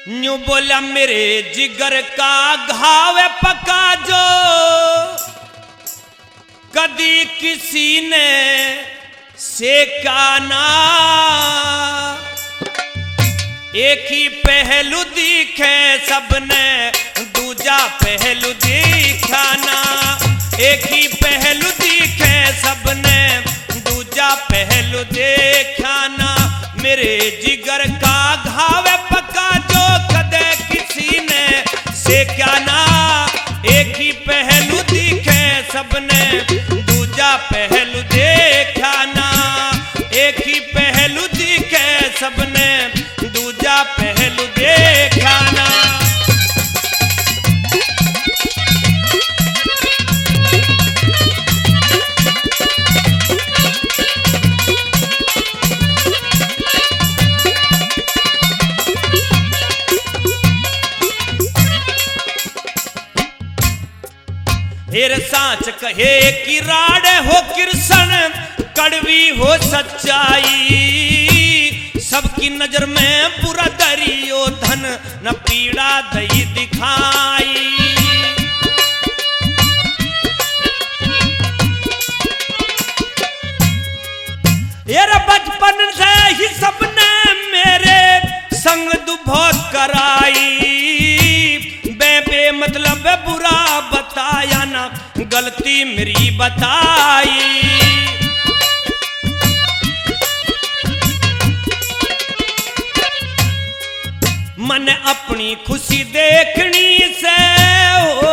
यूं बोला मेरे जिगर का घाव पका जो कदी किसी ने सेका ना। एक ही पहलू दिखे सबने दूजा पहलू दिखा ना। एक ही पहलू दिखे सबने दूजा पहलू देखा ना। मेरे जिगर का घाव पका जो कदे किसी ने सेका ना। एक ही पहलू दिखे सबने दूजा पहलू देखा ना। एक ही पहलू दिखे सबने दूजा पहलू देखा ना। फिर सांच कहे कि राड़े हो कृष्ण कड़वी हो सच्चाई। सबकी नजर में बुरा दरियो धन न पीड़ा दई दिखाई। यार बचपन से ही सबने मेरे संग दुभोग कराई। बे मतलब बुरा बताया ना गलती मेरी बताई। मन अपनी खुशी देखनी से हो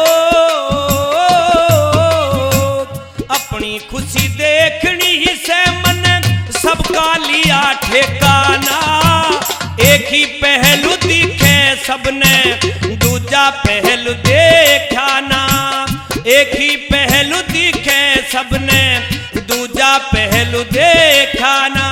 अपनी खुशी देखनी से मन सबका लिया ठिकाना। एक ही पहलू दिखे सबने दूजा पहलू देखा ना। एक ही पहलू दिखे सबने दूजा पहलू देखा ना।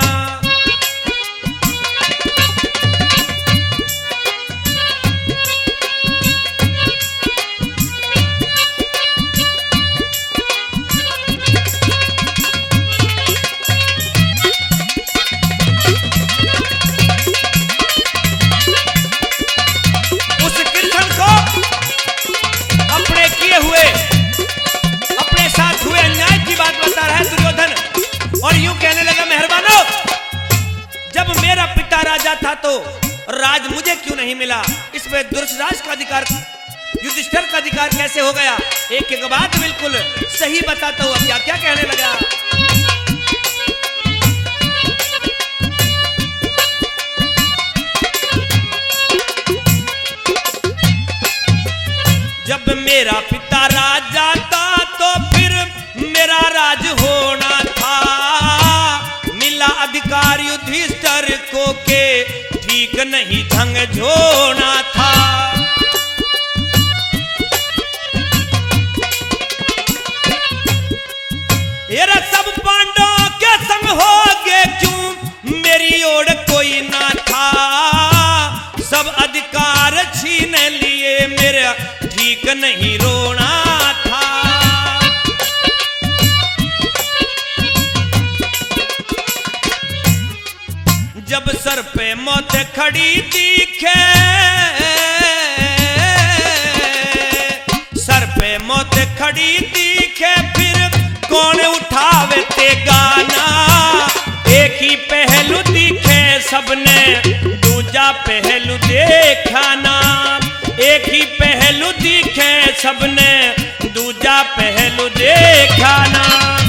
और यूं कहने लगा मेहरबानो, जब मेरा पिता राजा था तो राज मुझे क्यों नहीं मिला? इसमें दुर्राज का अधिकार युधिष्ठिर का अधिकार कैसे हो गया? एक एक बात बिल्कुल सही बताता हूं। क्या क्या कहने लगा? जब मेरा पिता राजा था तो फिर मेरा राज होना था। मिला अधिकार युधिष्ठिर को के ठीक नहीं ढंग झोना था। ये सब पांडवों के संग हो गए क्यों मेरी ओर कोई ना था। सब अधिकार छीन लिए मेरा ठीक नहीं रोना था। जब सर पे मौत खड़ी दिखे सर पे मौत खड़ी दिखे फिर कौन उठावे ते गाना। एक ही पहलू दिखे सबने दूजा पहलू देखा ना। एक ही पहलू दिखे सबने दूजा पहलू देखा ना।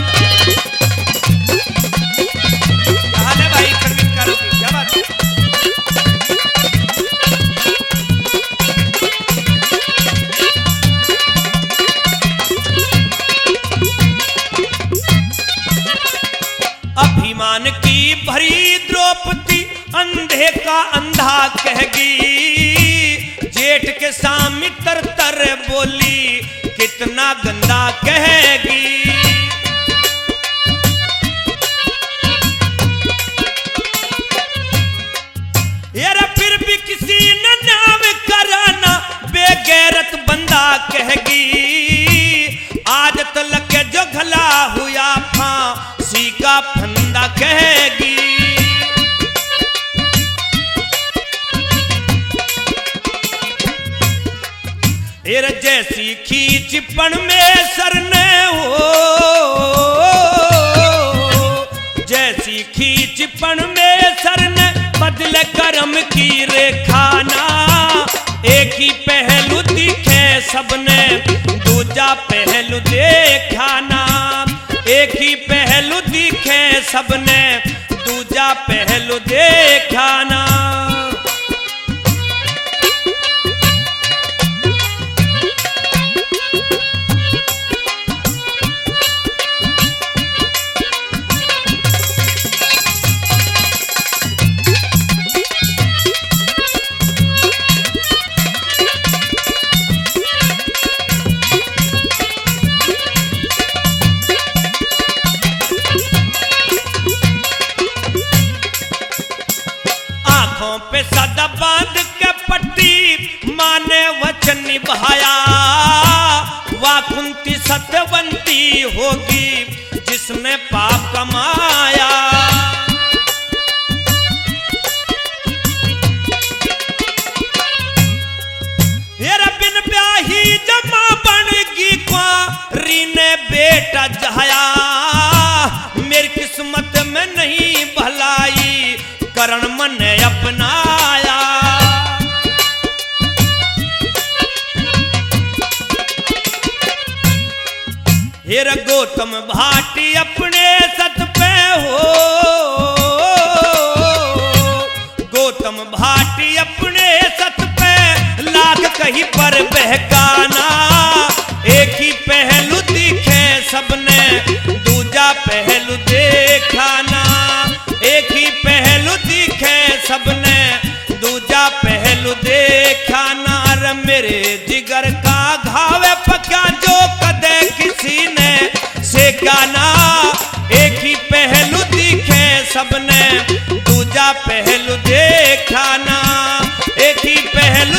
भाई संगीतकारों की क्या बात है? अभिमान की भरी द्रौपदी अंधे का अंधा कहेगी। जेठ के सामने तर तर बोली कितना गंदा कहेगी। यार फिर भी किसी ने नाम कराना बेगैरत बंदा कहेगी। आदत लगे जो घला हुआ फांसी का फंदा कहेगी। एर जैसी खींच परमेश्वर ने हो, जैसी खींच परमेश्वर ने बदले कर्म की रेखा ना। एक ही पहलू दिखे सबने दूजा पहलू देखा ना। एक ही पहलू दिखे सबने दूजा पहलू देखा ना। पे सदा बांध के पट्टी माने वचन निभाया। वाह कुंती सत्यवंती होगी जिसने पाप कमाया। हेरा बिन ब्याही जमा बनगी कुंवारी ने बेटा जहाया। मेरी किस्मत में नहीं भलाई करण मन अपनाया। हेर गौतम भाटी अपने सत पे हो, गौतम भाटी अपने सत पे लाख कहीं पर बहकाना। एक ही पहलू दिखे सबने दूजा पहलू देखाना। एक ही पहलू दिखे सबने दूजा पहलू देखा ना। रे मेरे जिगर का घाव पका जो कदे किसी ने सेका ना। एक ही पहलू दिखे सबने दूजा पहलू देखा ना। एक ही पहलू